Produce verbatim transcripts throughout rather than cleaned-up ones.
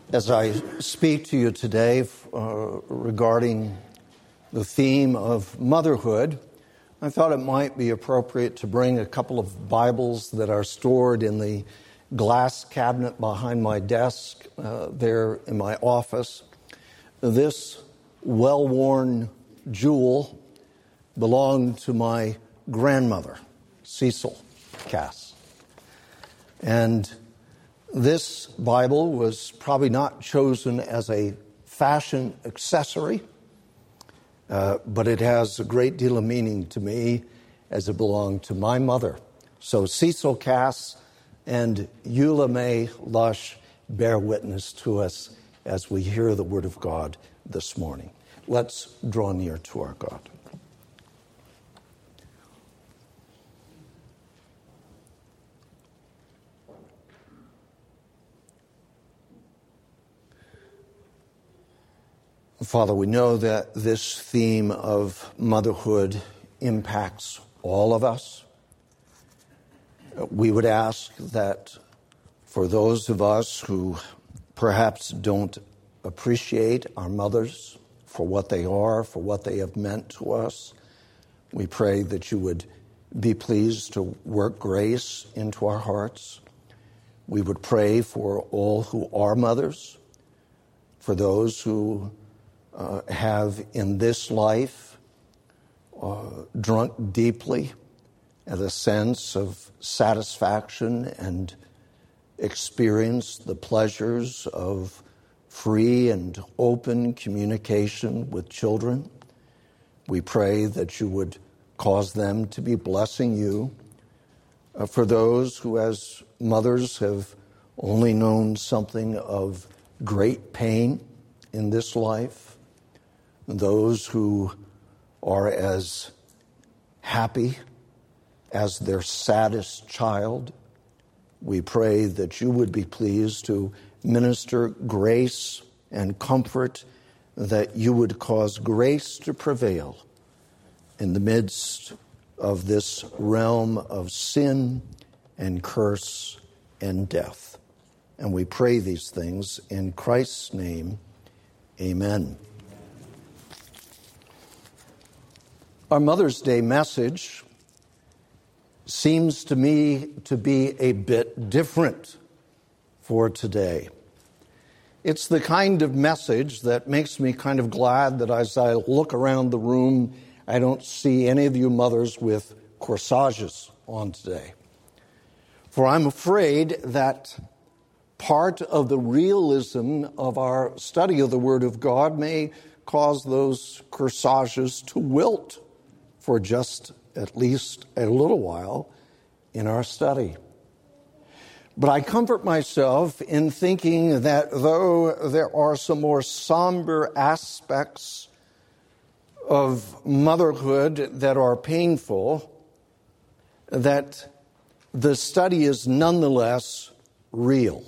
As I speak to you today uh, regarding the theme of motherhood, I thought it might be appropriate to bring a couple of Bibles that are stored in the glass cabinet behind my desk uh, there in my office. This well-worn jewel belonged to my grandmother, Cecil Cass. And this Bible was probably not chosen as a fashion accessory, uh, but it has a great deal of meaning to me as it belonged to my mother. So Cecil Cass and Eula May Lush bear witness to us as we hear the Word of God this morning. Let's draw near to our God. Father, we know that this theme of motherhood impacts all of us. We would ask that for those of us who perhaps don't appreciate our mothers for what they are, for what they have meant to us, we pray that you would be pleased to work grace into our hearts. We would pray for all who are mothers, for those who Uh, have in this life uh, drunk deeply at a sense of satisfaction and experienced the pleasures of free and open communication with children. We pray that you would cause them to be blessing you. Uh, for those who as mothers have only known something of great pain in this life, those who are as happy as their saddest child, we pray that you would be pleased to minister grace and comfort, that you would cause grace to prevail in the midst of this realm of sin and curse and death. And we pray these things in Christ's name. Amen. Our Mother's Day message seems to me to be a bit different for today. It's the kind of message that makes me kind of glad that as I look around the room, I don't see any of you mothers with corsages on today. For I'm afraid that part of the realism of our study of the Word of God may cause those corsages to wilt for just at least a little while in our study. But I comfort myself in thinking that though there are some more somber aspects of motherhood that are painful, that the study is nonetheless real.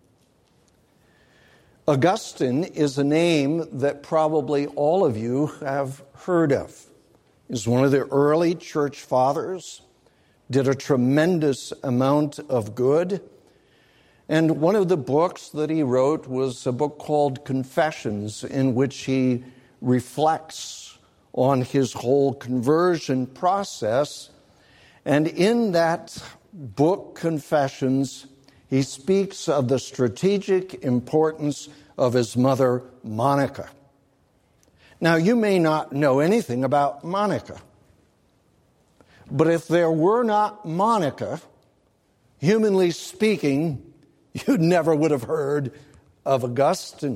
Augustine is a name that probably all of you have heard of. Is one of the early church fathers, did a tremendous amount of good. And one of the books that he wrote was a book called Confessions, in which he reflects on his whole conversion process. And in that book, Confessions, he speaks of the strategic importance of his mother, Monica. Now, you may not know anything about Monica, but if there were not Monica, humanly speaking, you never would have heard of Augustine.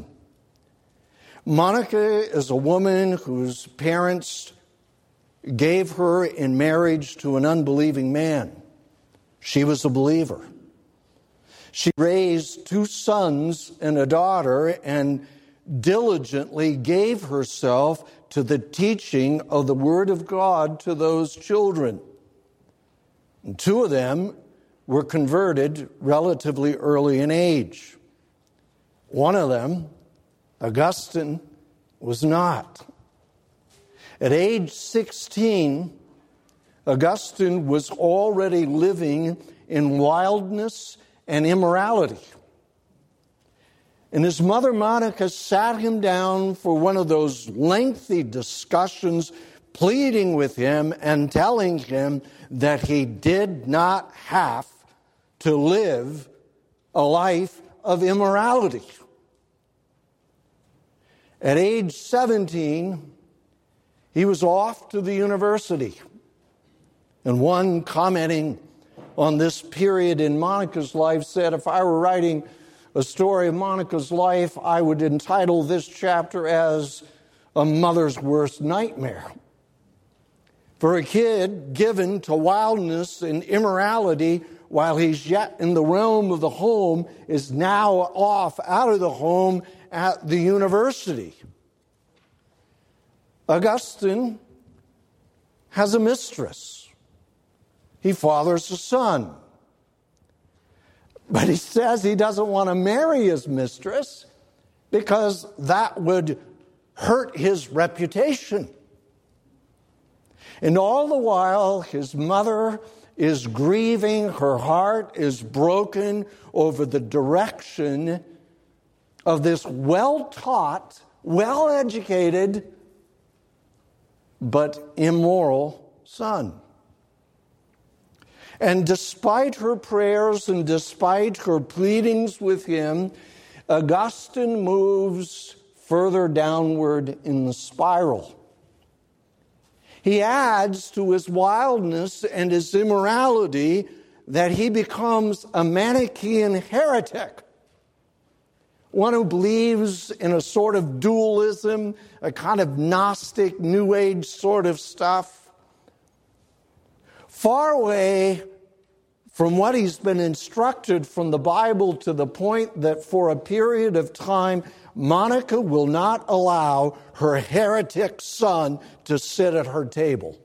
Monica is a woman whose parents gave her in marriage to an unbelieving man. She was a believer. She raised two sons and a daughter and diligently gave herself to the teaching of the Word of God to those children. And two of them were converted relatively early in age. One of them, Augustine, was not. At age sixteen, Augustine was already living in wildness and immorality. And his mother Monica sat him down for one of those lengthy discussions, pleading with him and telling him that he did not have to live a life of immorality. At age seventeen, he was off to the university. And one commenting on this period in Monica's life said, if I were writing a story of Monica's life, I would entitle this chapter as A Mother's Worst Nightmare. For a kid given to wildness and immorality while he's yet in the realm of the home is now off out of the home at the university. Augustine has a mistress. He fathers a son. But he says he doesn't want to marry his mistress because that would hurt his reputation. And all the while, his mother is grieving, her heart is broken over the direction of this well-taught, well-educated, but immoral son. And despite her prayers and despite her pleadings with him, Augustine moves further downward in the spiral. He adds to his wildness and his immorality that he becomes a Manichaean heretic, one who believes in a sort of dualism, a kind of Gnostic, New Age sort of stuff, far away from what he's been instructed from the Bible, to the point that for a period of time, Monica will not allow her heretic son to sit at her table.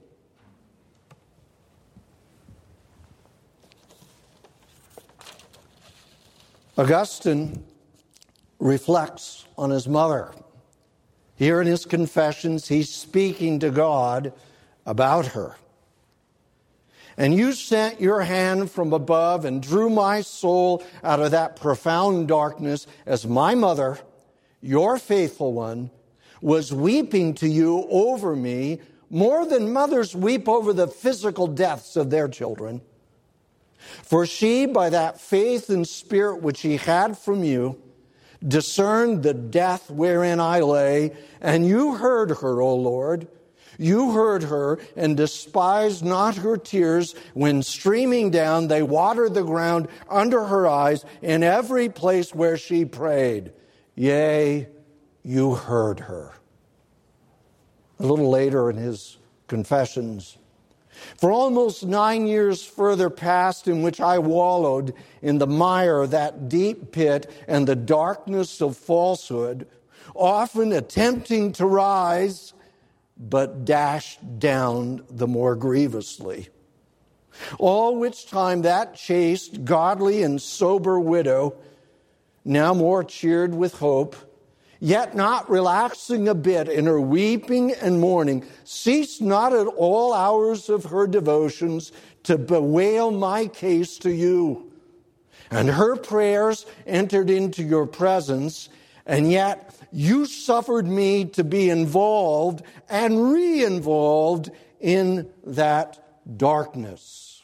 Augustine reflects on his mother. Here in his Confessions, he's speaking to God about her. And you sent your hand from above and drew my soul out of that profound darkness as my mother, your faithful one, was weeping to you over me more than mothers weep over the physical deaths of their children. For she, by that faith and spirit which she had from you, discerned the death wherein I lay, and you heard her, O Lord. You heard her and despised not her tears when streaming down they watered the ground under her eyes in every place where she prayed. Yea, you heard her. A little later in his Confessions, for almost nine years further past, in which I wallowed in the mire of that deep pit and the darkness of falsehood, often attempting to rise, but dashed down the more grievously. All which time that chaste, godly, and sober widow, now more cheered with hope, yet not relaxing a bit in her weeping and mourning, ceased not at all hours of her devotions to bewail my case to you. And her prayers entered into your presence, and yet you suffered me to be involved and re-involved in that darkness.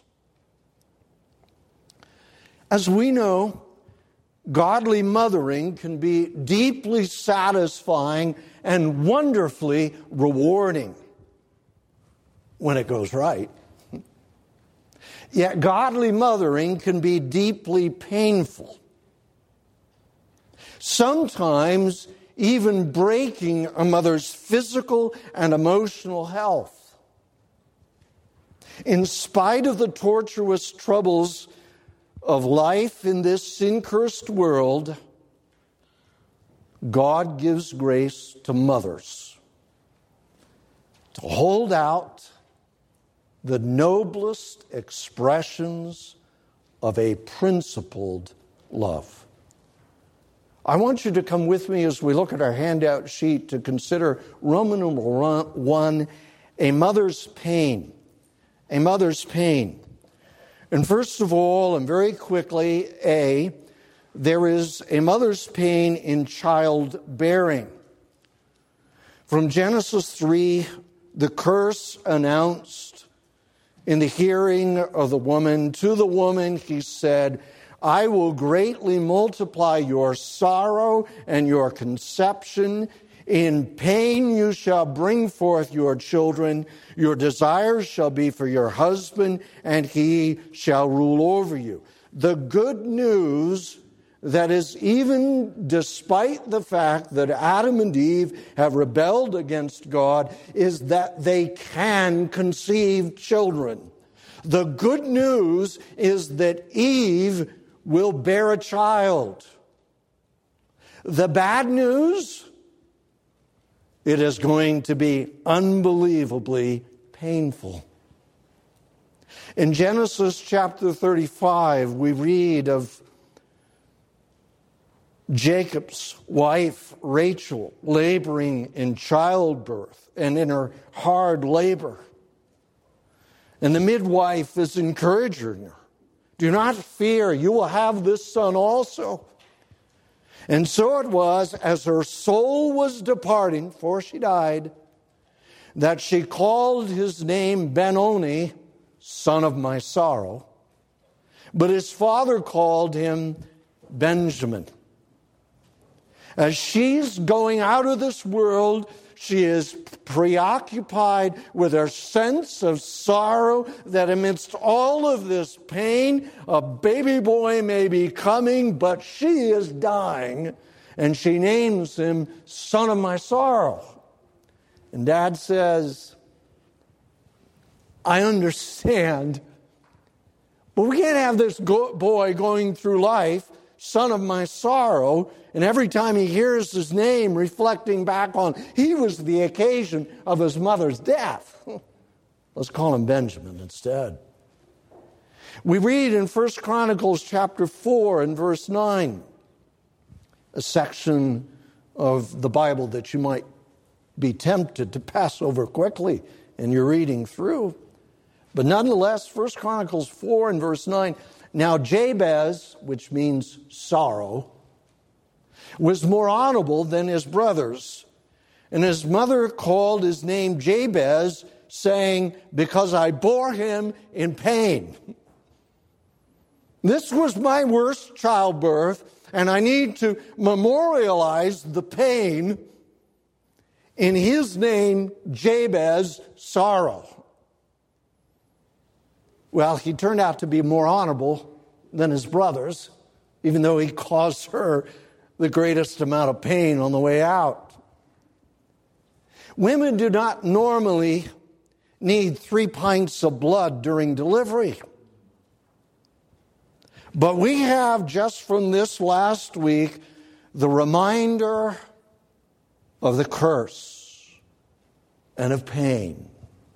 As we know, godly mothering can be deeply satisfying and wonderfully rewarding when it goes right. Yet godly mothering can be deeply painful, sometimes even breaking a mother's physical and emotional health. In spite of the tortuous troubles of life in this sin-cursed world, God gives grace to mothers to hold out the noblest expressions of a principled love. I want you to come with me as we look at our handout sheet to consider Roman numeral one, a mother's pain. A mother's pain. And first of all, and very quickly, A, there is a mother's pain in childbearing. From Genesis three, the curse announced in the hearing of the woman, to the woman he said, I will greatly multiply your sorrow and your conception. In pain you shall bring forth your children. Your desires shall be for your husband, and he shall rule over you. The good news that is, even despite the fact that Adam and Eve have rebelled against God, is that they can conceive children. The good news is that Eve will bear a child. The bad news, it is going to be unbelievably painful. In Genesis chapter thirty-five, we read of Jacob's wife, Rachel, laboring in childbirth and in her hard labor. And the midwife is encouraging her, do not fear, you will have this son also. And so it was, as her soul was departing, for she died, that she called his name Benoni, son of my sorrow. But his father called him Benjamin. As she's going out of this world, she is preoccupied with her sense of sorrow that amidst all of this pain, a baby boy may be coming, but she is dying. And she names him son of my sorrow. And Dad says, I understand, but we can't have this go- boy going through life, son of my sorrow, and every time he hears his name reflecting back on, he was the occasion of his mother's death. Let's call him Benjamin instead. We read in First Chronicles chapter four and verse nine, a section of the Bible that you might be tempted to pass over quickly in your reading through. But nonetheless, First Chronicles four and verse nine, now Jabez, which means sorrow, was more honorable than his brothers. And his mother called his name Jabez, saying, because I bore him in pain. This was my worst childbirth, and I need to memorialize the pain in his name, Jabez, sorrow. Well, he turned out to be more honorable than his brothers, even though he caused her the greatest amount of pain on the way out. Women do not normally need three pints of blood during delivery. But we have, just from this last week, the reminder of the curse and of pain.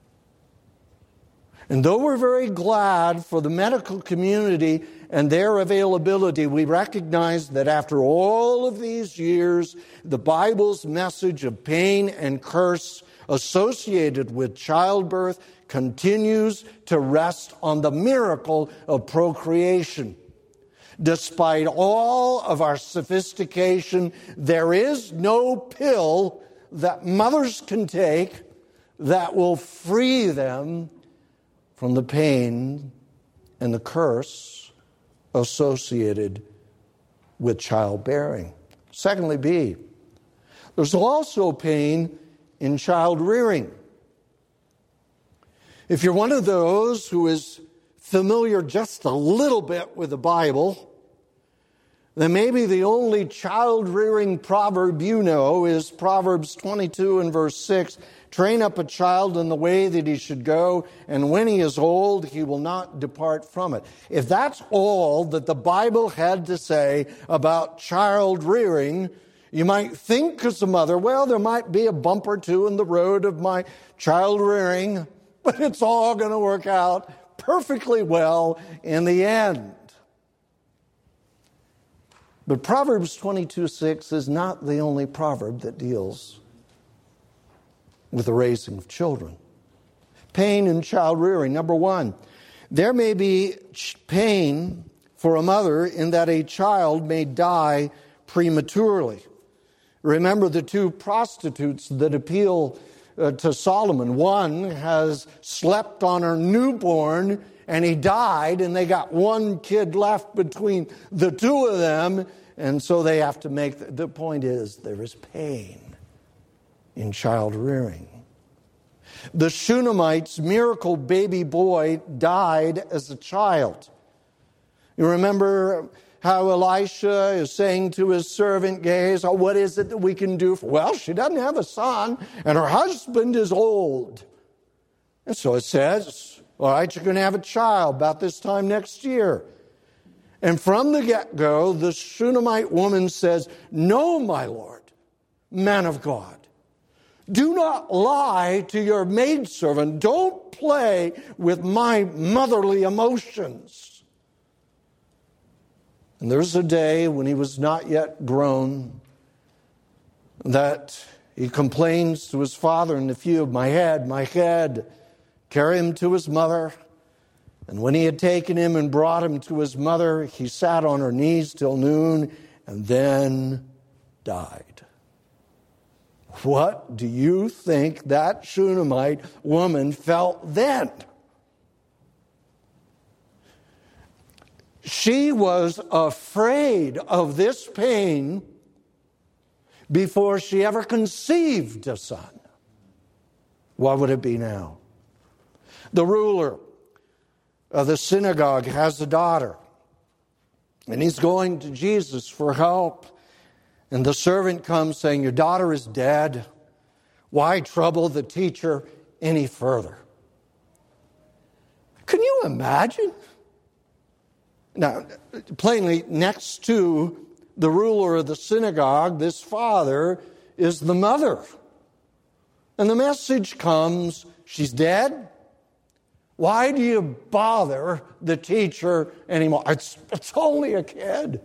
And though we're very glad for the medical community and their availability, we recognize that after all of these years, the Bible's message of pain and curse associated with childbirth continues to rest on the miracle of procreation. Despite all of our sophistication, there is no pill that mothers can take that will free them from the pain and the curse associated with childbearing. Secondly, B, there's also pain in child rearing. If you're one of those who is familiar just a little bit with the Bible, then maybe the only child-rearing proverb you know is Proverbs twenty-two and verse six. Train up a child in the way that he should go, and when he is old, he will not depart from it. If that's all that the Bible had to say about child rearing, you might think as a mother, well, there might be a bump or two in the road of my child rearing, but it's all going to work out perfectly well in the end. But Proverbs twenty-two six is not the only proverb that deals with the raising of children. Pain in child rearing. Number one, there may be pain for a mother in that a child may die prematurely. Remember the two prostitutes that appeal uh, to Solomon. One has slept on her newborn and he died, and they got one kid left between the two of them, and so they have to make, the, the point is there is pain in child rearing. The Shunammite's miracle baby boy died as a child. You remember how Elisha is saying to his servant Gehazi, oh, what is it that we can do? For? Well, she doesn't have a son, and her husband is old. And so it says, all right, you're going to have a child about this time next year. And from the get-go, the Shunammite woman says, no, my Lord, man of God, do not lie to your maidservant. Don't play with my motherly emotions. And there's a day when he was not yet grown that he complains to his father in the field, my head, my head. Carry him to his mother. And when he had taken him and brought him to his mother, he sat on her knees till noon and then died. What do you think that Shunammite woman felt then? She was afraid of this pain before she ever conceived a son. What would it be now? The ruler of the synagogue has a daughter, and he's going to Jesus for help. And the servant comes saying, your daughter is dead. Why trouble the teacher any further? Can you imagine? Now, plainly, next to the ruler of the synagogue, this father is the mother. And the message comes, she's dead. Why do you bother the teacher anymore? It's, it's only a kid.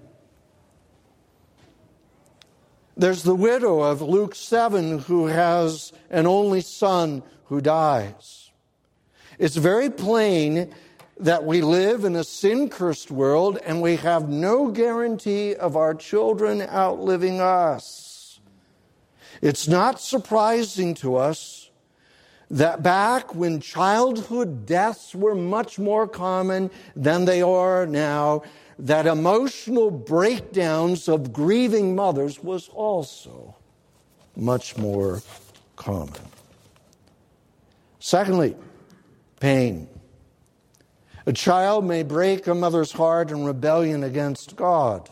There's the widow of Luke seven who has an only son who dies. It's very plain that we live in a sin-cursed world and we have no guarantee of our children outliving us. It's not surprising to us that back when childhood deaths were much more common than they are now, that emotional breakdowns of grieving mothers was also much more common. Secondly, pain. A child may break a mother's heart in rebellion against God.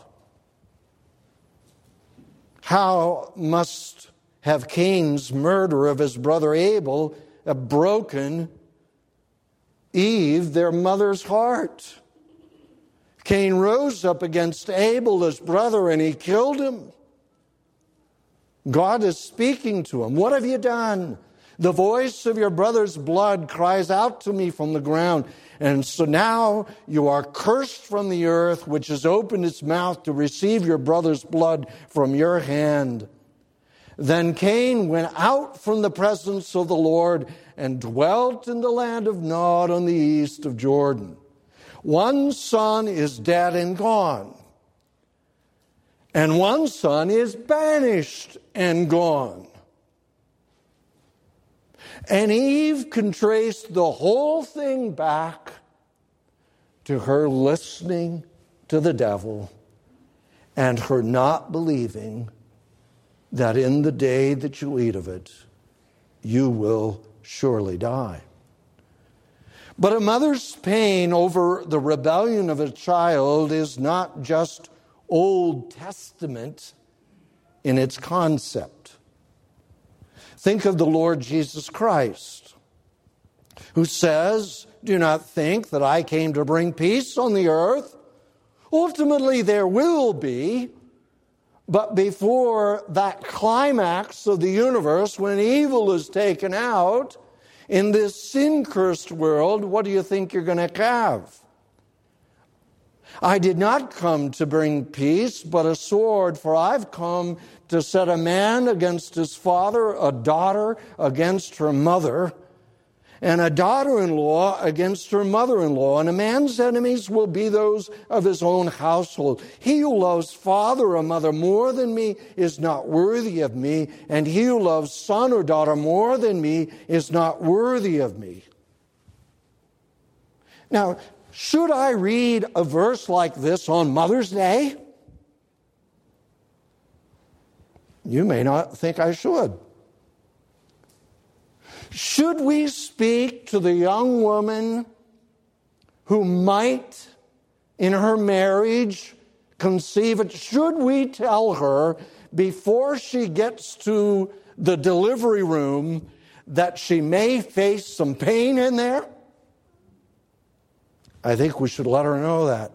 How must have Cain's murder of his brother Abel have broken Eve, their mother's heart? Cain rose up against Abel, his brother, and he killed him. God is speaking to him. What have you done? The voice of your brother's blood cries out to me from the ground. And so now you are cursed from the earth, which has opened its mouth to receive your brother's blood from your hand. Then Cain went out from the presence of the Lord and dwelt in the land of Nod on the east of Jordan. One son is dead and gone, and one son is banished and gone. And Eve can trace the whole thing back to her listening to the devil and her not believing that in the day that you eat of it, you will surely die. But a mother's pain over the rebellion of a child is not just Old Testament in its concept. Think of the Lord Jesus Christ, who says, do not think that I came to bring peace on the earth. Ultimately, there will be, but before that climax of the universe, when evil is taken out, in this sin-cursed world, what do you think you're going to have? I did not come to bring peace, but a sword, for I've come to set a man against his father, a daughter against her mother, and a daughter-in-law against her mother-in-law. And a man's enemies will be those of his own household. He who loves father or mother more than me is not worthy of me, and he who loves son or daughter more than me is not worthy of me. Now, should I read a verse like this on Mother's Day? You may not think I should. Should we speak to the young woman who might, in her marriage, conceive it? Should we tell her before she gets to the delivery room that she may face some pain in there? I think we should let her know that.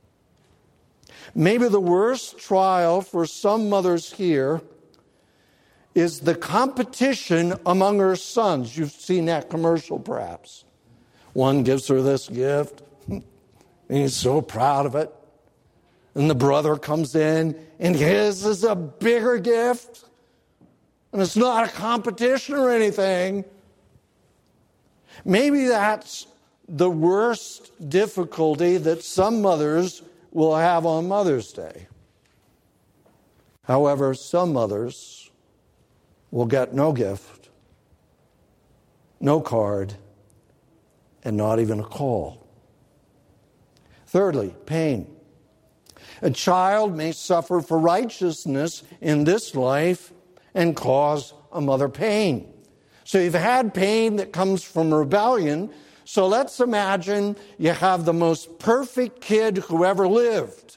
Maybe the worst trial for some mothers here is the competition among her sons. You've seen that commercial, perhaps. One gives her this gift, and he's so proud of it. And the brother comes in, and his is a bigger gift. And it's not a competition or anything. Maybe that's the worst difficulty that some mothers will have on Mother's Day. However, some mothers will get no gift, no card, and not even a call. Thirdly, pain. A child may suffer for righteousness in this life and cause a mother pain. So you've had pain that comes from rebellion. So let's imagine you have the most perfect kid who ever lived.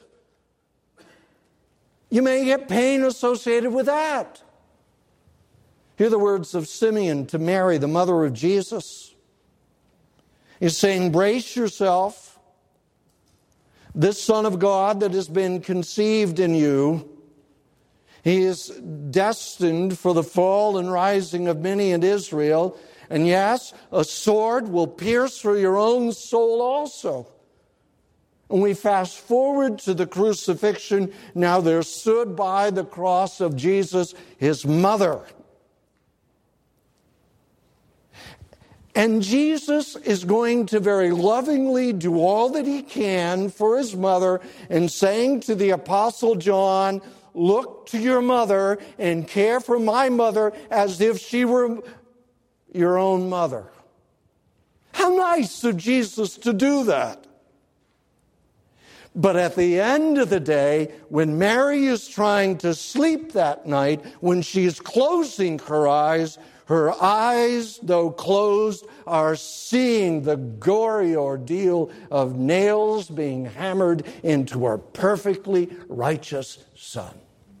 You may get pain associated with that. Hear the words of Simeon to Mary, the mother of Jesus. He's saying, brace yourself. This Son of God that has been conceived in you, he is destined for the fall and rising of many in Israel. And yes, a sword will pierce through your own soul also. And we fast forward to the crucifixion. Now there stood by the cross of Jesus his mother. And Jesus is going to very lovingly do all that he can for his mother and saying to the Apostle John, look to your mother and care for my mother as if she were your own mother. How nice of Jesus to do that. But at the end of the day, when Mary is trying to sleep that night, when she is closing her eyes, her eyes, though closed, are seeing the gory ordeal of nails being hammered into her perfectly righteous Son.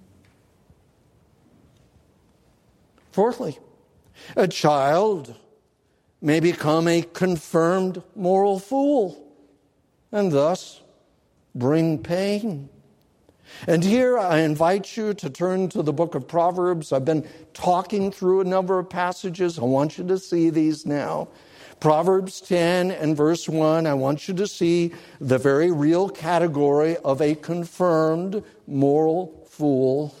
Fourthly, a child may become a confirmed moral fool and thus bring pain. And here I invite you to turn to the book of Proverbs. I've been talking through a number of passages. I want you to see these now. Proverbs ten and verse one, I want you to see the very real category of a confirmed moral fool.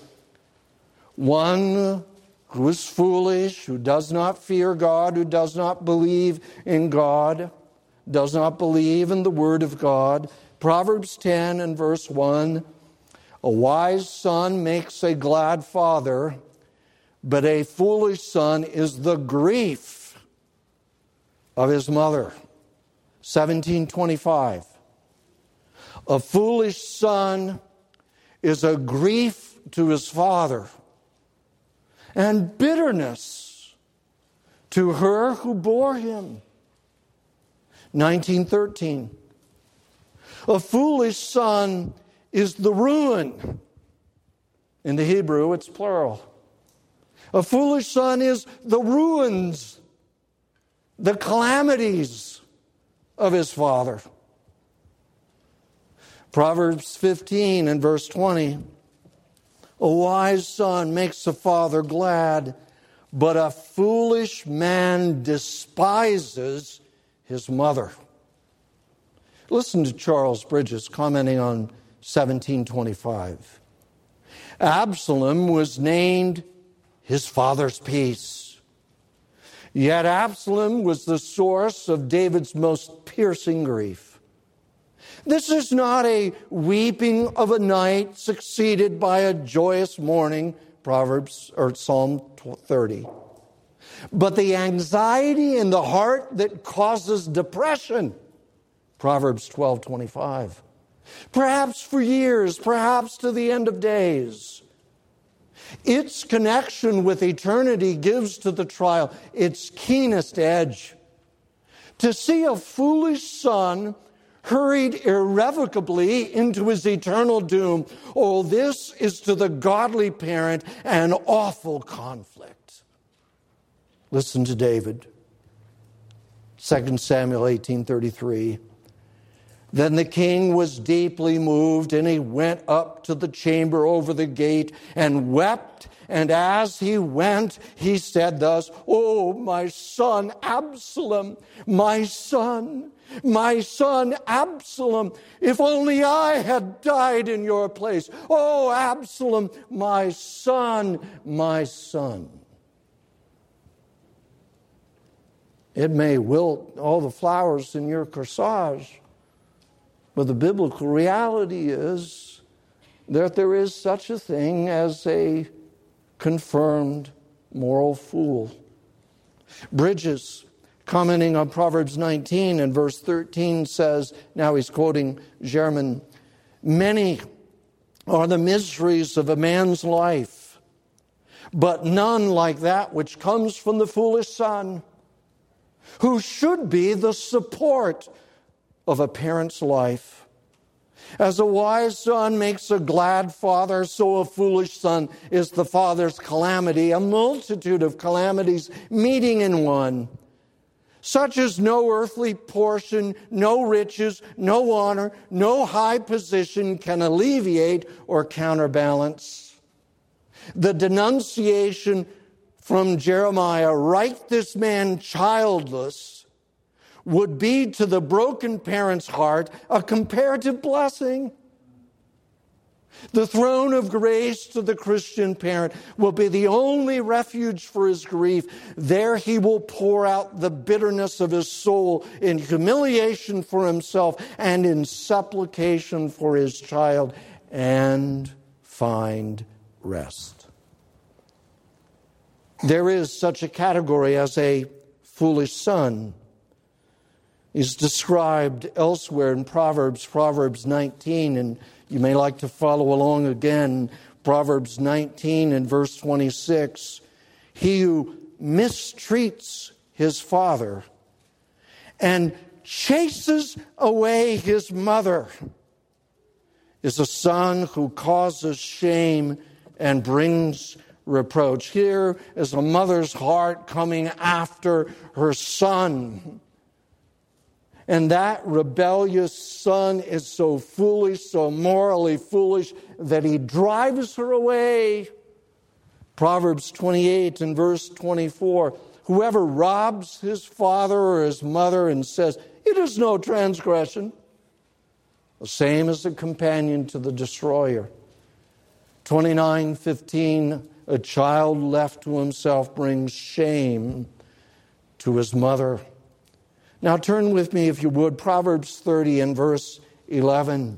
One who is foolish, who does not fear God, who does not believe in God, does not believe in the Word of God. Proverbs ten and verse one, a wise son makes a glad father, but a foolish son is the grief of his mother. seventeen twenty-five. A foolish son is a grief to his father, and bitterness to her who bore him. nineteen thirteen. A foolish son is the ruin. In the Hebrew, it's plural. A foolish son is the ruins, the calamities of his father. Proverbs fifteen and verse twenty. A wise son makes a father glad, but a foolish man despises his mother. Listen to Charles Bridges commenting on seventeen twenty-five. Absalom was named his father's peace. Yet Absalom was the source of David's most piercing grief. This is not a weeping of a night succeeded by a joyous morning, Proverbs or Psalm thirty. But the anxiety in the heart that causes depression, Proverbs twelve twenty-five. Perhaps for years, perhaps to the end of days. Its connection with eternity gives to the trial its keenest edge. To see a foolish son hurried irrevocably into his eternal doom, oh, this is to the godly parent an awful conflict. Listen to David. Second Samuel eighteen thirty-three. Then the king was deeply moved, and he went up to the chamber over the gate and wept. And as he went, he said thus, "Oh, my son Absalom, my son, my son Absalom, if only I had died in your place. Oh, Absalom, my son, my son." It may wilt all the flowers in your corsage, but the biblical reality is that there is such a thing as a confirmed moral fool. Bridges, commenting on Proverbs nineteen and verse thirteen, says, now he's quoting German, "Many are the miseries of a man's life, but none like that which comes from the foolish son, who should be the support of a parent's life. As a wise son makes a glad father, so a foolish son is the father's calamity, a multitude of calamities meeting in one. Such as no earthly portion, no riches, no honor, no high position can alleviate or counterbalance." The denunciation from Jeremiah, "Write this man childless," would be to the broken parent's heart a comparative blessing. The throne of grace to the Christian parent will be the only refuge for his grief. There he will pour out the bitterness of his soul in humiliation for himself and in supplication for his child, and find rest. There is such a category as a foolish son. Is described elsewhere in Proverbs, Proverbs nineteen, and you may like to follow along again. Proverbs nineteen and verse twenty-six. "He who mistreats his father and chases away his mother is a son who causes shame and brings reproach." Here is a mother's heart coming after her son. And that rebellious son is so foolish, so morally foolish, that he drives her away. Proverbs twenty-eight and verse twenty-four. "Whoever robs his father or his mother and says, 'It is no transgression,' the same as a companion to the destroyer." twenty-nine fifteen. "A child left to himself brings shame to his mother." Now turn with me, if you would, Proverbs thirty and verse eleven.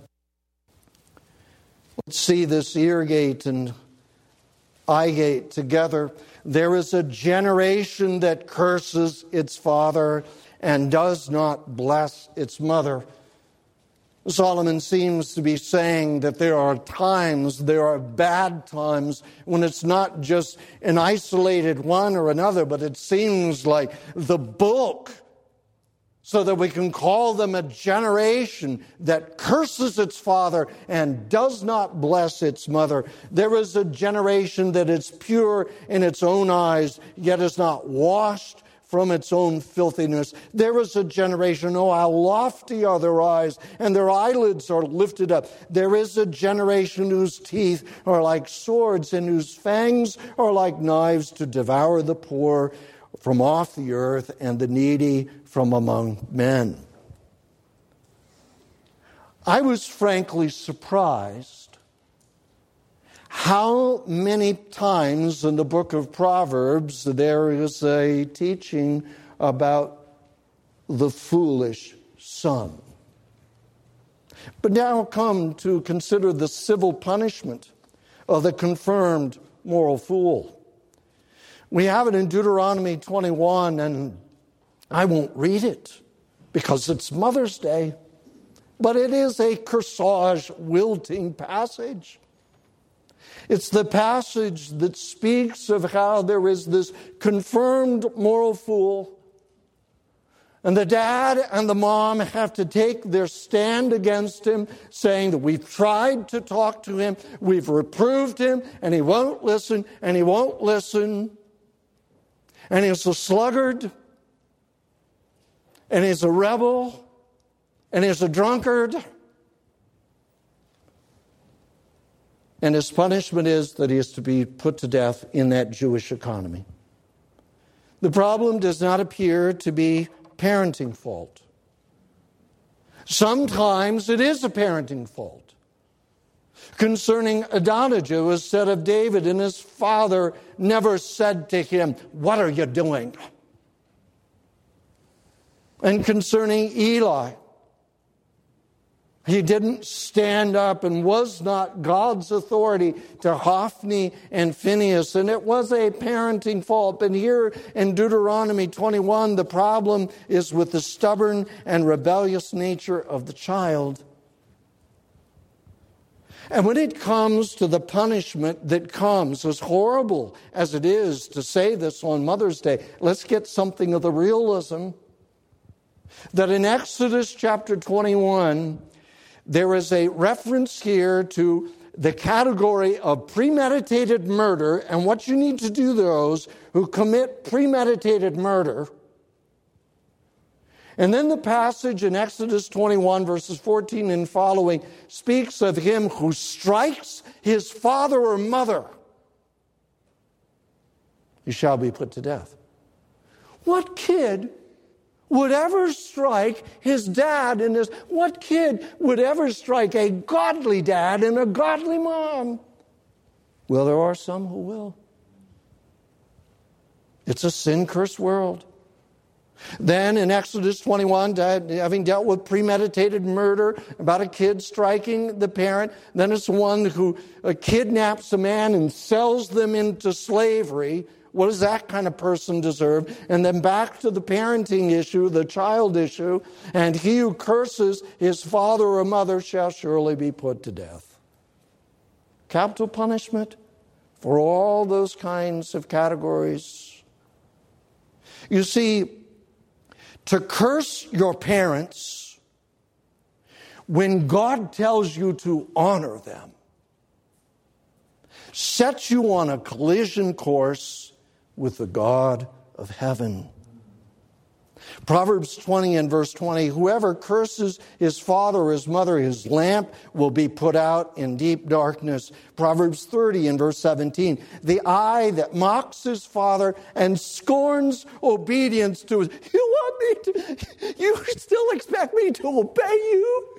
Let's see this ear gate and eye gate together. "There is a generation that curses its father and does not bless its mother." Solomon seems to be saying that there are times, there are bad times, when it's not just an isolated one or another, but it seems like the bulk, so that we can call them a generation that curses its father and does not bless its mother. There is a generation that is pure in its own eyes, yet is not washed from its own filthiness. There is a generation, oh, how lofty are their eyes, and their eyelids are lifted up. There is a generation whose teeth are like swords and whose fangs are like knives to devour the poor from off the earth and the needy from among men. I was frankly surprised How many times in the book of Proverbs there is a teaching about the foolish son? But now come to consider the civil punishment of the confirmed moral fool. We have it in Deuteronomy twenty-one, and I won't read it because it's Mother's Day, but it is a corsage wilting passage. It's the passage that speaks of how there is this confirmed moral fool, and the dad and the mom have to take their stand against him, saying that we've tried to talk to him, we've reproved him, and he won't listen, and he won't listen, and he's a sluggard, and he's a rebel, and he's a drunkard. And his punishment is that he is to be put to death in that Jewish economy. The problem does not appear to be parenting fault. Sometimes it is a parenting fault. Concerning Adonijah, it was said of David, and his father never said to him, "What are you doing?" And concerning Eli, he didn't stand up and was not God's authority to Hophni and Phinehas, and it was a parenting fault. But here in Deuteronomy twenty-one, the problem is with the stubborn and rebellious nature of the child. And when it comes to the punishment that comes, as horrible as it is to say this on Mother's Day, let's get something of the realism. That in Exodus chapter twenty-one, there is a reference here to the category of premeditated murder and what you need to do to those who commit premeditated murder. And then the passage in Exodus twenty-one, verses fourteen and following, speaks of him who strikes his father or mother. He shall be put to death. What kid would ever strike his dad and his... What kid would ever strike a godly dad and a godly mom? Well, there are some who will. It's a sin-cursed world. Then in Exodus twenty-one, having dealt with premeditated murder, about a kid striking the parent, then it's one who kidnaps a man and sells them into slavery. What does that kind of person deserve? And then back to the parenting issue, the child issue, and he who curses his father or mother shall surely be put to death. Capital punishment for all those kinds of categories. You see, to curse your parents when God tells you to honor them sets you on a collision course with the God of heaven. Proverbs twenty and verse twenty, whoever curses his father or his mother, his lamp will be put out in deep darkness. Proverbs thirty and verse seventeen, the eye that mocks his father and scorns obedience to his... You want me to... You still expect me to obey you?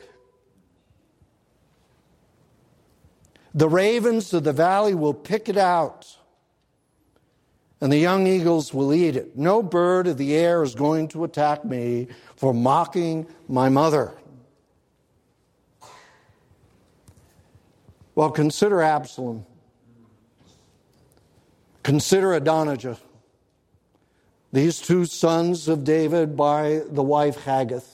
The ravens of the valley will pick it out, and the young eagles will eat it. No bird of the air is going to attack me for mocking my mother. Well, consider Absalom. Consider Adonijah. These two sons of David by the wife Haggith.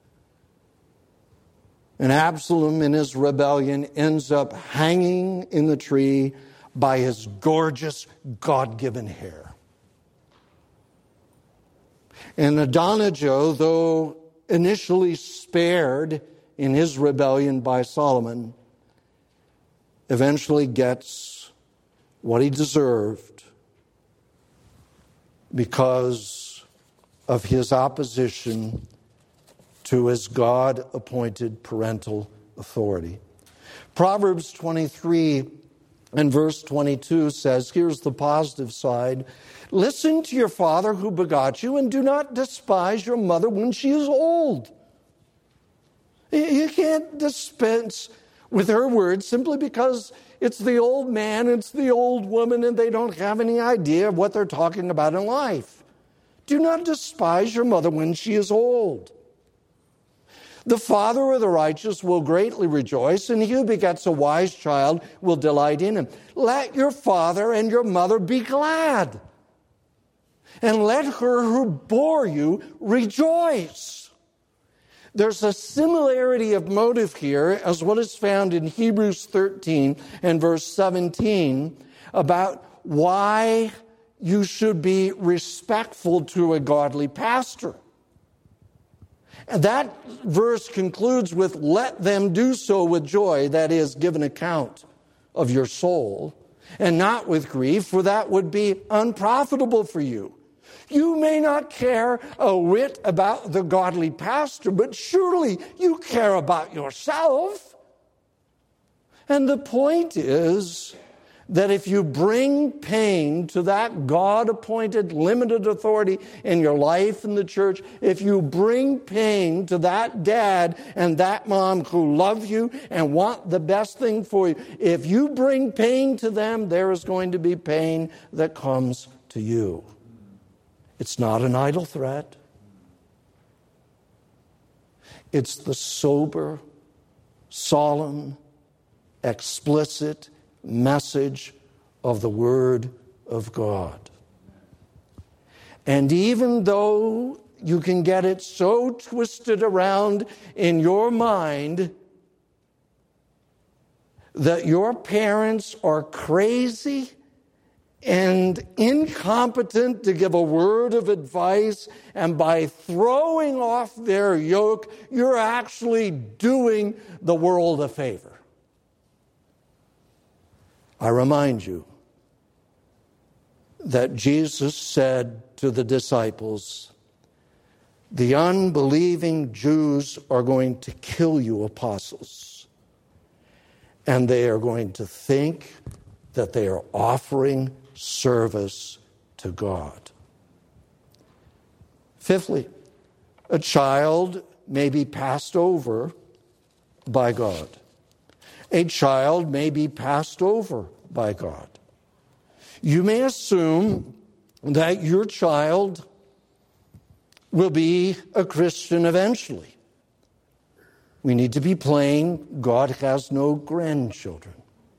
And Absalom in his rebellion ends up hanging in the tree by his gorgeous God-given hair. And Adonijah, though initially spared in his rebellion by Solomon, eventually gets what he deserved because of his opposition to his God-appointed parental authority. Proverbs twenty-three and verse twenty-two says, here's the positive side, listen to your father who begot you, and do not despise your mother when she is old. You can't dispense with her words simply because it's the old man, it's the old woman, and they don't have any idea of what they're talking about in life. Do not despise your mother when she is old. The father of the righteous will greatly rejoice, and he who begets a wise child will delight in him. Let your father and your mother be glad, and let her who bore you rejoice. There's a similarity of motive here as what is found in Hebrews thirteen and verse seventeen about why you should be respectful to a godly pastor. And that verse concludes with, let them do so with joy, that is, give an account of your soul, and not with grief, for that would be unprofitable for you. You may not care a whit about the godly pastor, but surely you care about yourself. And the point is that if you bring pain to that God-appointed limited authority in your life in the church, if you bring pain to that dad and that mom who love you and want the best thing for you, if you bring pain to them, there is going to be pain that comes to you. It's not an idle threat. It's the sober, solemn, explicit message of the Word of God. And even though you can get it so twisted around in your mind that your parents are crazy and incompetent to give a word of advice, and by throwing off their yoke, you're actually doing the world a favor. I remind you that Jesus said to the disciples, the unbelieving Jews are going to kill you, apostles, and they are going to think that they are offering service to God. Fifthly, a child may be passed over by God. A child may be passed over by God. You may assume that your child will be a Christian eventually. We need to be plain. God has no grandchildren.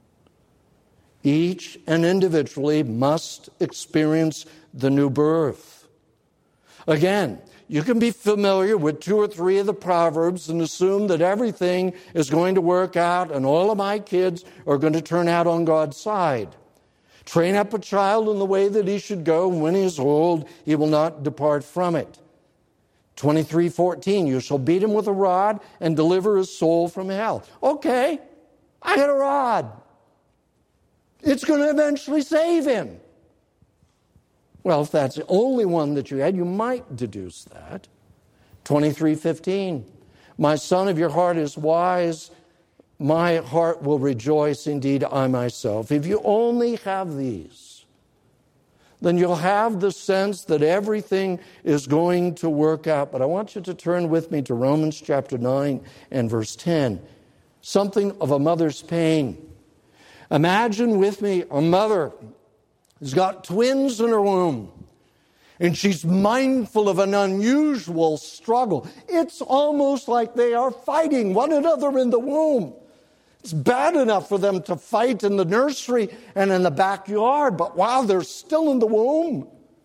Each and individually must experience the new birth. Again, you can be familiar with two or three of the Proverbs and assume that everything is going to work out and all of my kids are going to turn out on God's side. Train up a child in the way that he should go, and when he is old, he will not depart from it. twenty-three fourteen, you shall beat him with a rod and deliver his soul from hell. Okay, I got a rod. It's going to eventually save him. Well, if that's the only one that you had, you might deduce that. twenty-three fifteen, my son, if your heart is wise, my heart will rejoice, indeed I myself. If you only have these, then you'll have the sense that everything is going to work out. But I want you to turn with me to Romans chapter nine and verse ten. Something of a mother's pain. Imagine with me a mother who's got twins in her womb, and she's mindful of an unusual struggle. It's almost like they are fighting one another in the womb. It's bad enough for them to fight in the nursery and in the backyard, but while they're still in the womb.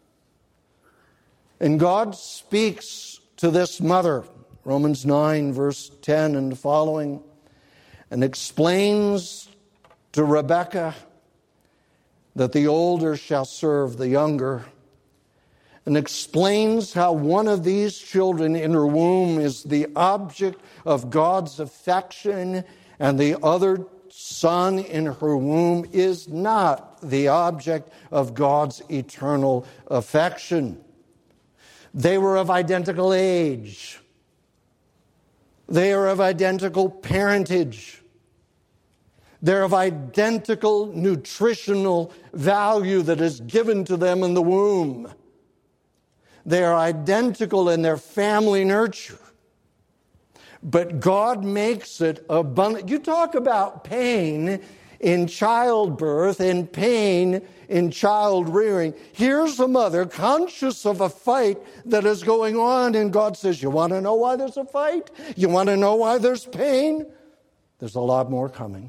And God speaks to this mother, Romans nine, verse ten and following, and explains to Rebekah that the older shall serve the younger, and explains how one of these children in her womb is the object of God's affection, and the other son in her womb is not the object of God's eternal affection. They were of identical age. They are of identical parentage. They're of identical nutritional value that is given to them in the womb. They are identical in their family nurture. but God makes it abundant. You talk about pain in childbirth and pain in child rearing. Here's a mother conscious of a fight that is going on, and God says, you want to know why there's a fight? You want to know why there's pain? There's a lot more coming.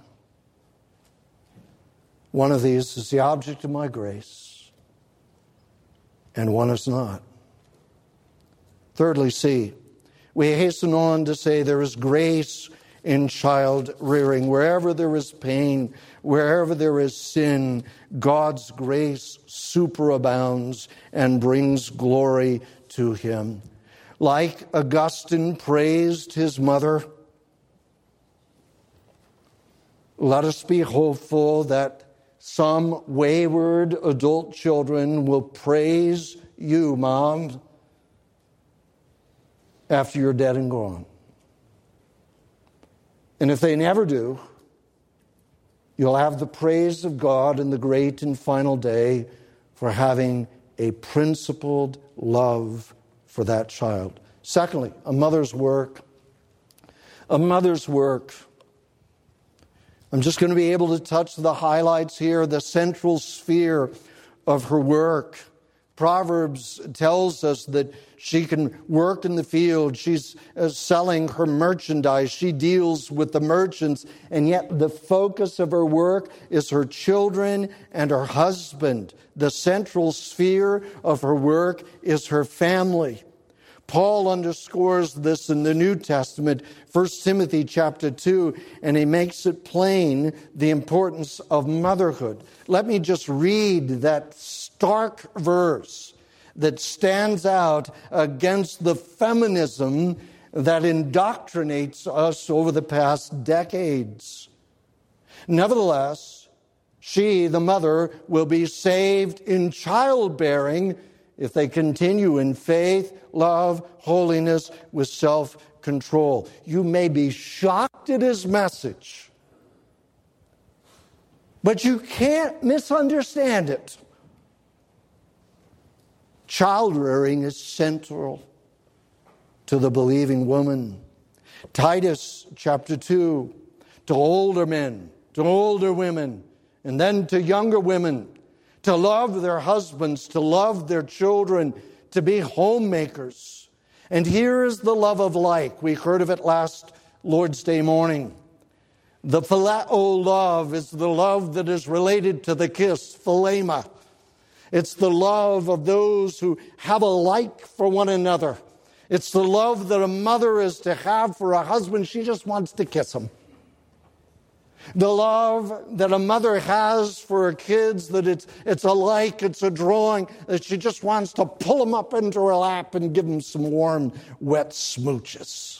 One of these is the object of my grace, and one is not. Thirdly, see, we hasten on to say there is grace in child rearing. Wherever there is pain, wherever there is sin, God's grace superabounds and brings glory to him. Like Augustine praised his mother, let us be hopeful that some wayward adult children will praise you, Mom, after you're dead and gone. And if they never do, you'll have the praise of God in the great and final day for having a principled love for that child. Secondly, a mother's work. A mother's work. I'm just going to be able to touch the highlights here, the central sphere of her work. Proverbs tells us that she can work in the field. She's uh, selling her merchandise. She deals with the merchants. And yet the focus of her work is her children and her husband. The central sphere of her work is her family. Paul underscores this in the New Testament, First Timothy chapter two, and he makes it plain the importance of motherhood. Let me just read that stark verse that stands out against the feminism that indoctrinates us over the past decades. Nevertheless, she, the mother, will be saved in childbearing if they continue in faith, love, holiness, with self-control. You may be shocked at his message, but you can't misunderstand it. Child rearing is central to the believing woman. Titus chapter two, to older men, to older women, and then to younger women, to love their husbands, to love their children, to be homemakers. And here is the love of like. We heard of it last Lord's Day morning. The phileo love is the love that is related to the kiss, philema. It's the love of those who have a like for one another. It's the love that a mother is to have for a husband. She just wants to kiss him. The love that a mother has for her kids, that it's, it's a like, it's a drawing, that she just wants to pull them up into her lap and give them some warm, wet smooches.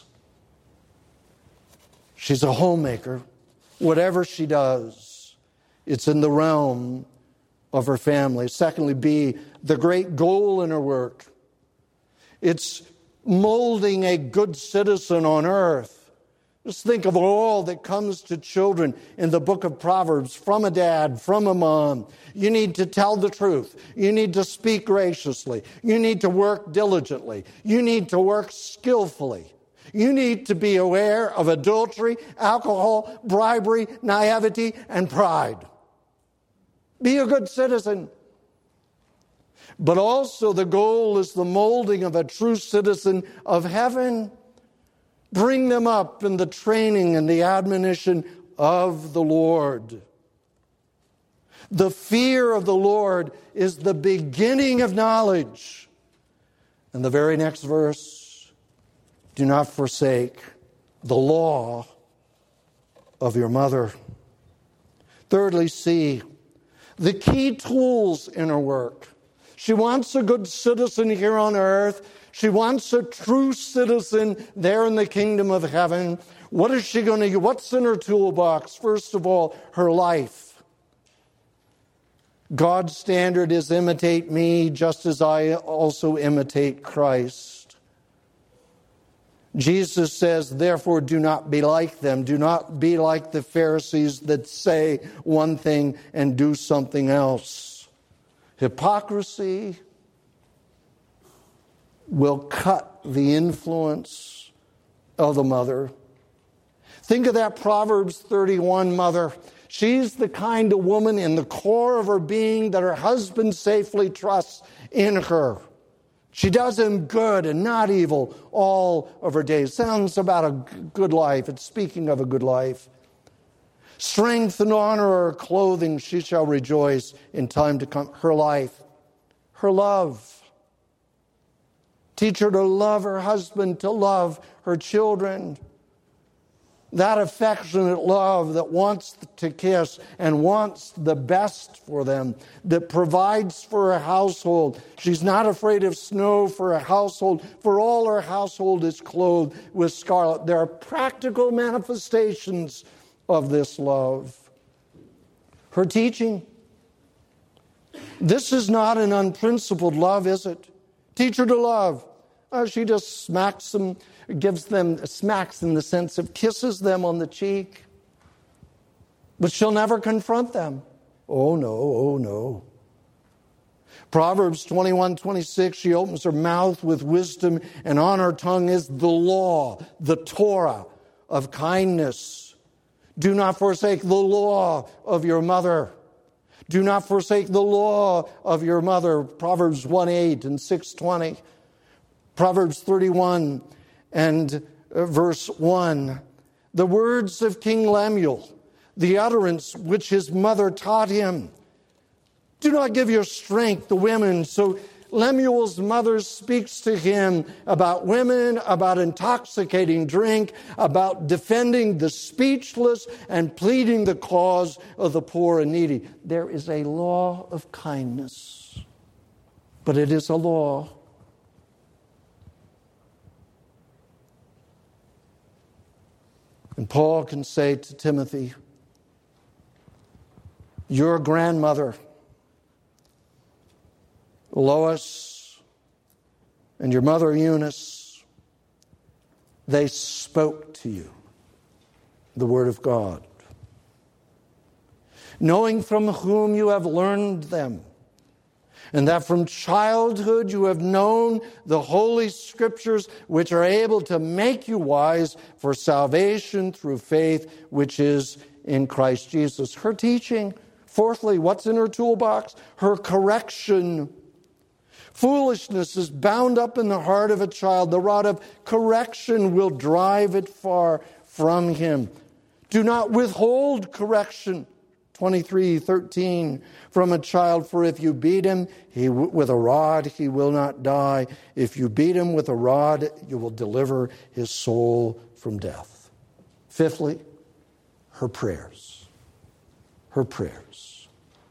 She's a homemaker. Whatever she does, it's in the realm of her family. Secondly, B, the great goal in her work. It's molding a good citizen on earth. Just think of all that comes to children in the book of Proverbs from a dad, from a mom. You need to tell the truth. You need to speak graciously. You need to work diligently. You need to work skillfully. You need to be aware of adultery, alcohol, bribery, naivety, and pride. Be a good citizen. But also the goal is the molding of a true citizen of heaven. Bring them up in the training and the admonition of the Lord. The fear of the Lord is the beginning of knowledge. And the very next verse, do not forsake the law of your mother. Thirdly, see the key tools in her work. She wants a good citizen here on earth. She wants a true citizen there in the kingdom of heaven. What is she going to do? What's in her toolbox? First of all, her life. God's standard is imitate me just as I also imitate Christ. Jesus says, therefore, do not be like them. Do not be like the Pharisees that say one thing and do something else. Hypocrisy will cut the influence of the mother. Think of that Proverbs thirty-one mother. She's the kind of woman in the core of her being that her husband safely trusts in her. She does him good and not evil all of her days. Sounds about a good life. It's speaking of a good life. Strength and honor are her clothing. She shall rejoice in time to come. Her life, her love. Teach her to love her husband, to love her children. That affectionate love that wants to kiss and wants the best for them, that provides for her household. She's not afraid of snow for her household, for all her household is clothed with scarlet. There are practical manifestations of this love. Her teaching. This is not an unprincipled love, is it? Teach her to love. Uh, she just smacks them, gives them smacks in the sense of kisses them on the cheek. But she'll never confront them. Oh no, oh no. Proverbs twenty-one twenty-six, she opens her mouth with wisdom, and on her tongue is the law, the Torah of kindness. Do not forsake the law of your mother. Do not forsake the law of your mother. Proverbs one eight and six twenty. Proverbs thirty-one and verse one. The words of King Lemuel, the utterance which his mother taught him. Do not give your strength to women. So Lemuel's mother speaks to him about women, about intoxicating drink, about defending the speechless and pleading the cause of the poor and needy. There is a law of kindness, but it is a law. And Paul can say to Timothy, your grandmother, Lois, and your mother Eunice, they spoke to you the word of God, knowing from whom you have learned them, and that from childhood you have known the Holy Scriptures, which are able to make you wise for salvation through faith, which is in Christ Jesus. Her teaching. Fourthly, what's in her toolbox? Her correction. Foolishness is bound up in the heart of a child. The rod of correction will drive it far from him. Do not withhold correction. twenty-three thirteen, from a child, for if you beat him he w- with a rod, he will not die. If you beat him with a rod, you will deliver his soul from death. Fifthly, her prayers. Her prayers.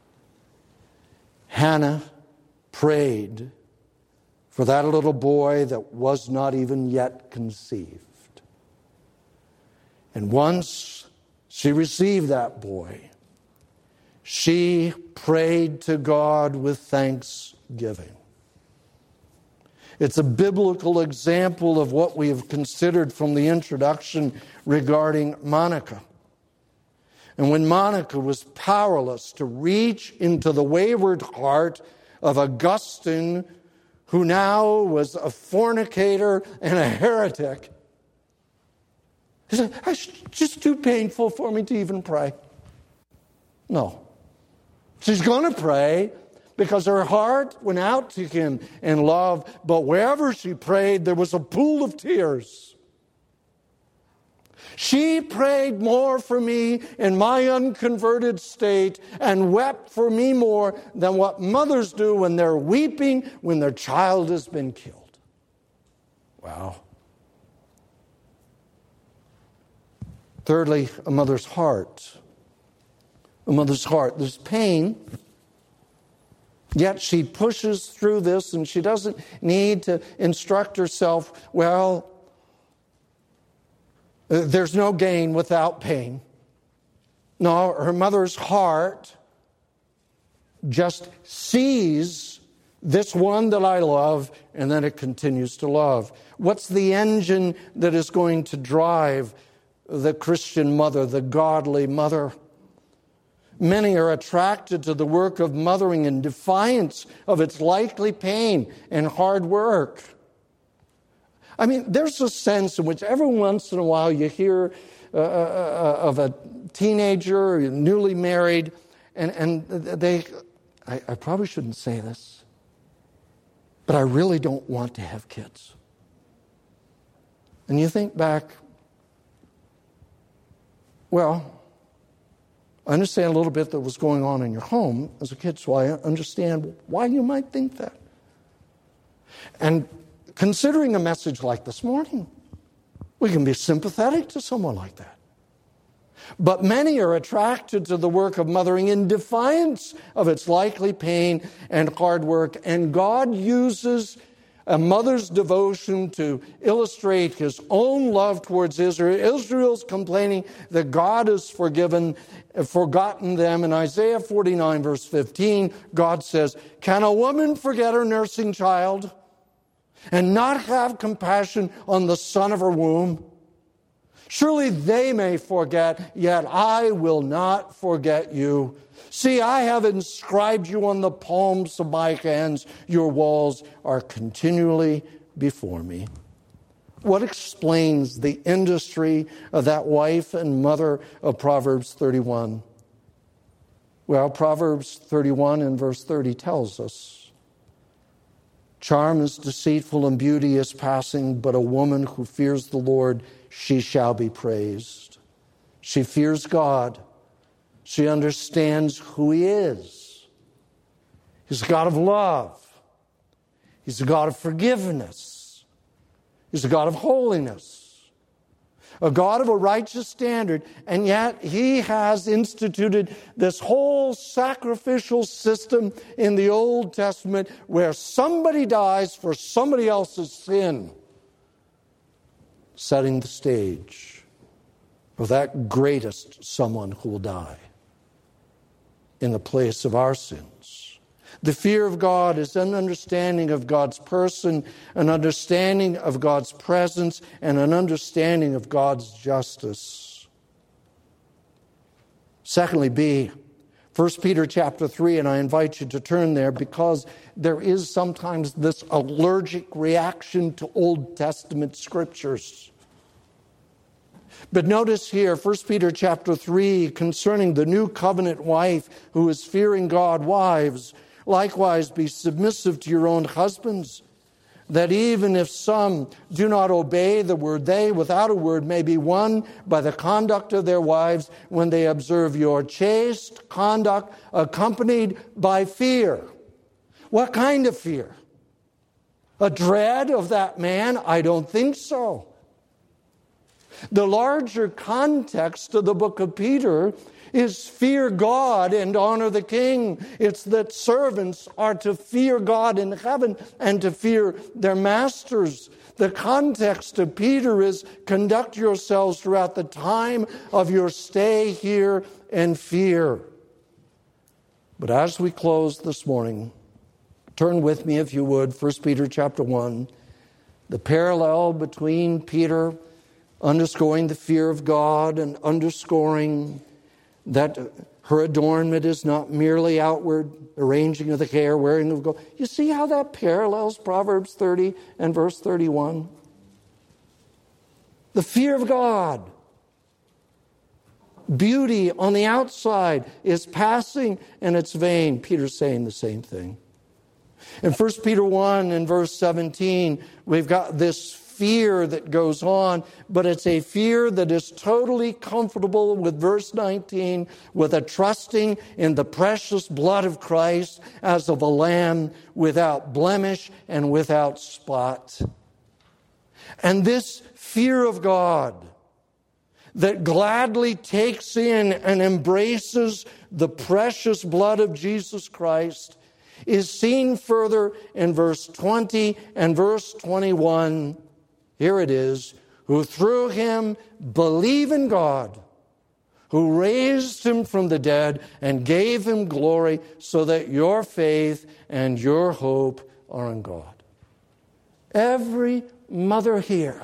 Hannah prayed for that little boy that was not even yet conceived. And once she received that boy, she prayed to God with thanksgiving. It's a biblical example of what we have considered from the introduction regarding Monica. And when Monica was powerless to reach into the wayward heart of Augustine, who now was a fornicator and a heretic, he said, it's just too painful for me to even pray. No. She's going to pray because her heart went out to him in love, but wherever she prayed, there was a pool of tears. She prayed more for me in my unconverted state and wept for me more than what mothers do when they're weeping when their child has been killed. Wow. Thirdly, a mother's heart. A mother's heart. There's pain, yet she pushes through this and she doesn't need to instruct herself, well, there's no gain without pain. No, her mother's heart just sees this one that I love, and then it continues to love. What's the engine that is going to drive the Christian mother, the godly mother? Many are attracted to the work of mothering in defiance of its likely pain and hard work. I mean, there's a sense in which every once in a while you hear uh, uh, of a teenager, newly married, and, and they, I, I probably shouldn't say this, but I really don't want to have kids. And you think back, well, I understand a little bit that was going on in your home as a kid, so I understand why you might think that. And considering a message like this morning, we can be sympathetic to someone like that. But many are attracted to the work of mothering in defiance of its likely pain and hard work. And God uses a mother's devotion to illustrate his own love towards Israel. Israel's complaining that God has forgiven, forgotten them. In Isaiah forty-nine, verse fifteen, God says, "Can a woman forget her nursing child and not have compassion on the son of her womb? Surely they may forget, yet I will not forget you. See, I have inscribed you on the palms of my hands. Your walls are continually before me." What explains the industry of that wife and mother of Proverbs thirty-one? Well, Proverbs thirty-one and verse thirty tells us, "Charm is deceitful and beauty is passing, but a woman who fears the Lord, she shall be praised." She fears God. She understands who he is. He's a God of love. He's a God of forgiveness. He's a God of holiness. A God of a righteous standard. And yet he has instituted this whole sacrificial system in the Old Testament where somebody dies for somebody else's sin, setting the stage for that greatest someone who will die in the place of our sins. The fear of God is an understanding of God's person, an understanding of God's presence, and an understanding of God's justice. Secondly, B, First Peter chapter three, and I invite you to turn there because there is sometimes this allergic reaction to Old Testament scriptures. But notice here, First Peter chapter three, concerning the new covenant wife who is fearing God, wives, likewise be submissive to your own husbands, that even if some do not obey the word, they without a word may be won by the conduct of their wives when they observe your chaste conduct accompanied by fear. What kind of fear? A dread of that man? I don't think so. The larger context of the book of Peter is fear God and honor the king. It's that servants are to fear God in heaven and to fear their masters. The context of Peter is conduct yourselves throughout the time of your stay here in fear. But as we close this morning, turn with me, if you would, First Peter chapter one, the parallel between Peter underscoring the fear of God and underscoring that her adornment is not merely outward, arranging of the hair, wearing of gold. You see how that parallels Proverbs thirty and verse thirty-one? The fear of God. Beauty on the outside is passing and it's vain. Peter's saying the same thing. In First Peter one and verse seventeen, we've got this fear that goes on, but it's a fear that is totally comfortable with verse nineteen, with a trusting in the precious blood of Christ as of a lamb without blemish and without spot. And this fear of God that gladly takes in and embraces the precious blood of Jesus Christ is seen further in verse twenty and verse twenty-one. Here it is, who through him believe in God, who raised him from the dead and gave him glory, so that your faith and your hope are in God. Every mother here,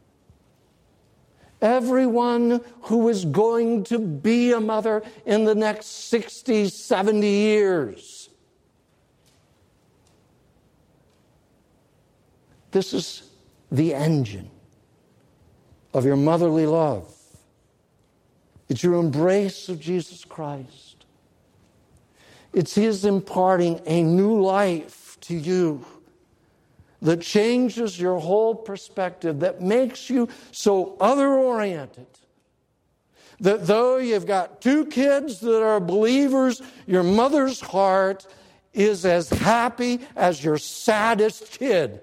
everyone who is going to be a mother in the next sixty, seventy years, this is the engine of your motherly love. It's your embrace of Jesus Christ. It's His imparting a new life to you that changes your whole perspective, that makes you so other-oriented, that though you've got two kids that are believers, your mother's heart is as happy as your saddest kid.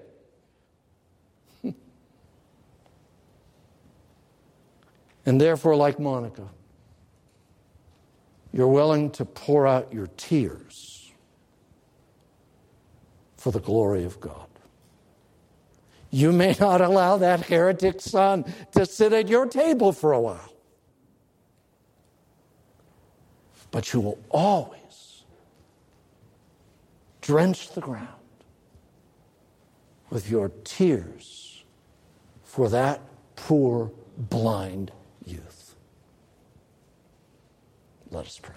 And therefore, like Monica, you're willing to pour out your tears for the glory of God. You may not allow that heretic son to sit at your table for a while, but you will always drench the ground with your tears for that poor, blind youth. Let us pray.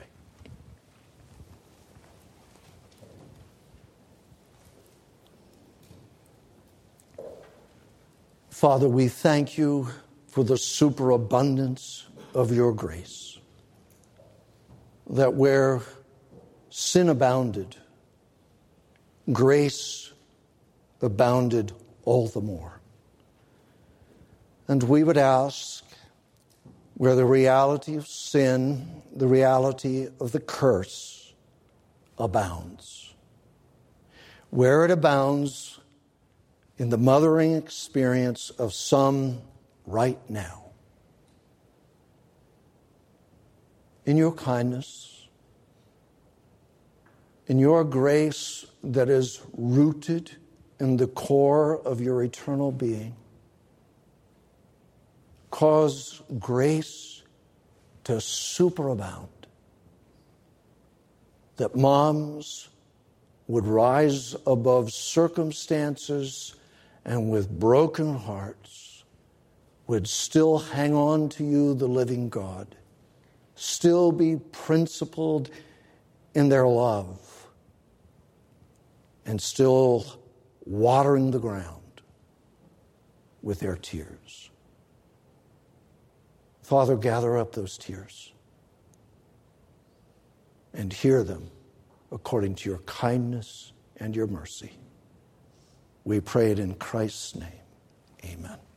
Father, we thank you for the superabundance of your grace, that where sin abounded, grace abounded all the more. And we would ask, where the reality of sin, the reality of the curse abounds, where it abounds in the mothering experience of some right now, in your kindness, in your grace that is rooted in the core of your eternal being, cause grace to superabound, that moms would rise above circumstances and with broken hearts would still hang on to you, the living God, still be principled in their love, and still watering the ground with their tears. Father, gather up those tears and hear them according to your kindness and your mercy. We pray it in Christ's name. Amen.